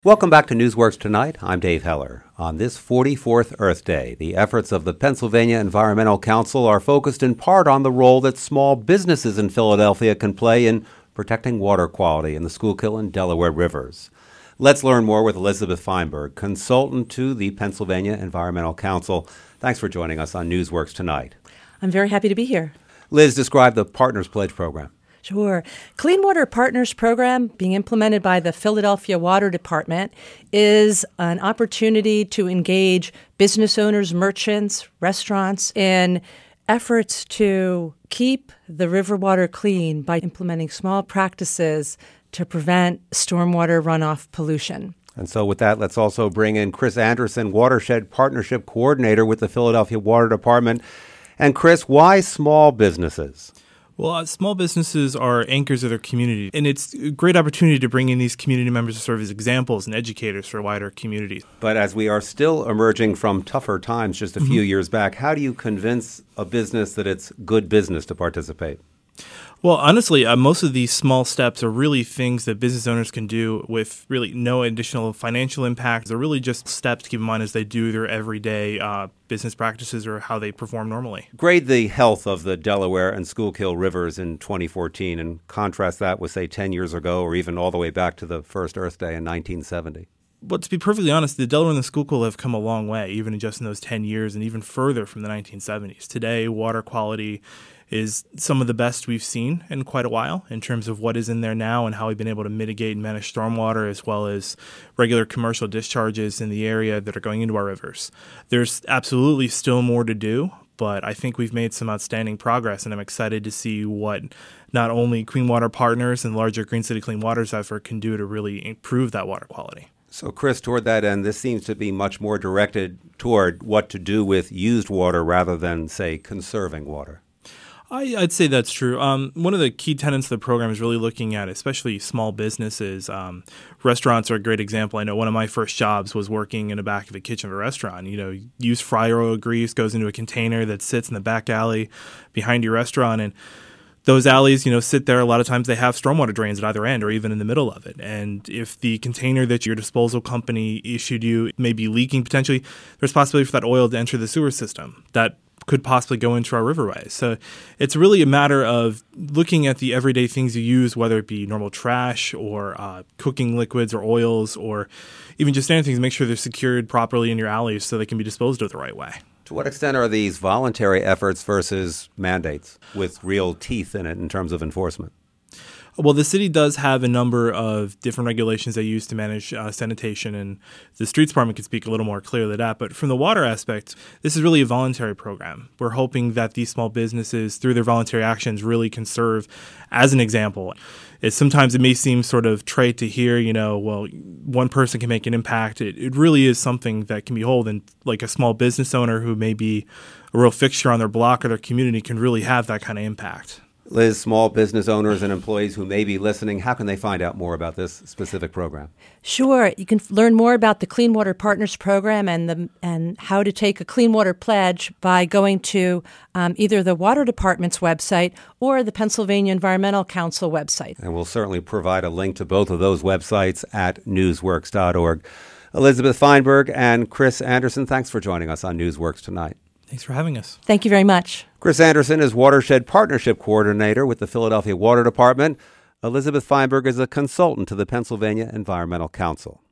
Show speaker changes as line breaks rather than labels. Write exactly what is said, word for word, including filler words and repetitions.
Welcome back to Newsworks Tonight. I'm Dave Heller. On this forty-fourth Earth Day, the efforts of the Pennsylvania Environmental Council are focused in part on the role that small businesses in Philadelphia can play in protecting water quality in the Schuylkill and Delaware rivers. Let's learn more with Elizabeth Feinberg, consultant to the Pennsylvania Environmental Council. Thanks for joining us on Newsworks Tonight.
I'm very happy to be here.
Liz, describe the Partners Pledge program.
Sure. Clean Water Partners program being implemented by the Philadelphia Water Department is an opportunity to engage business owners, merchants, restaurants in efforts to keep the river water clean by implementing small practices to prevent stormwater runoff pollution.
And so with that, let's also bring in Chris Anderson, Watershed Partnership Coordinator with the Philadelphia Water Department. And Chris, why small businesses?
Well, uh, small businesses are anchors of their community, and it's a great opportunity to bring in these community members to serve as examples and educators for wider communities.
But as we are still emerging from tougher times just a
Mm-hmm.
few years back, how do you convince a business that it's good business to participate?
Well, honestly, uh, most of these small steps are really things that business owners can do with really no additional financial impact. They're really just steps to keep in mind as they do their everyday uh, business practices or how they perform normally.
Grade the health of the Delaware and Schuylkill rivers in twenty fourteen and contrast that with, say, ten years ago or even all the way back to the first Earth Day in nineteen seventy.
Well, to be perfectly honest, the Delaware and the Schuylkill have come a long way, even just in those ten years and even further from the nineteen seventies. Today, water quality is some of the best we've seen in quite a while in terms of what is in there now and how we've been able to mitigate and manage stormwater as well as regular commercial discharges in the area that are going into our rivers. There's absolutely still more to do, but I think we've made some outstanding progress, and I'm excited to see what not only Clean Water Partners and larger Green City Clean Waters effort can do to really improve that water quality.
So, Chris, toward that end, this seems to be much more directed toward what to do with used water rather than, say, conserving water.
I, I'd say that's true. Um, one of the key tenets of the program is really looking at, especially small businesses. Um, restaurants are a great example. I know one of my first jobs was working in the back of a kitchen of a restaurant. You know, used fryer oil grease goes into a container that sits in the back alley behind your restaurant, and those alleys, you know, sit there. A lot of times they have stormwater drains at either end or even in the middle of it. And if the container that your disposal company issued you may be leaking potentially, there's possibility for that oil to enter the sewer system. That could possibly go into our riverways. So it's really a matter of looking at the everyday things you use, whether it be normal trash or uh, cooking liquids or oils or even just standard things, make sure they're secured properly in your alleys so they can be disposed of the right way.
To what extent are these voluntary efforts versus mandates with real teeth in it in terms of enforcement?
Well, the city does have a number of different regulations they use to manage uh, sanitation, and the streets department can speak a little more clearly to that. But from the water aspect, this is really a voluntary program. We're hoping that these small businesses, through their voluntary actions, really can serve as an example. It's, sometimes it may seem sort of trite to hear, you know, well, one person can make an impact. It, it really is something that can be whole, and like a small business owner who may be a real fixture on their block or their community can really have that kind of impact.
Liz, small business owners and employees who may be listening, how can they find out more about this specific program?
Sure. You can f- learn more about the Clean Water Partners program and the and how to take a Clean Water Pledge by going to um, either the Water Department's website or the Pennsylvania Environmental Council website.
And we'll certainly provide a link to both of those websites at newsworks dot org. Elizabeth Feinberg and Chris Anderson, thanks for joining us on Newsworks Tonight.
Thanks for having us.
Thank you very much.
Chris Anderson is Watershed Partnership Coordinator with the Philadelphia Water Department. Elizabeth Feinberg is a consultant to the Pennsylvania Environmental Council.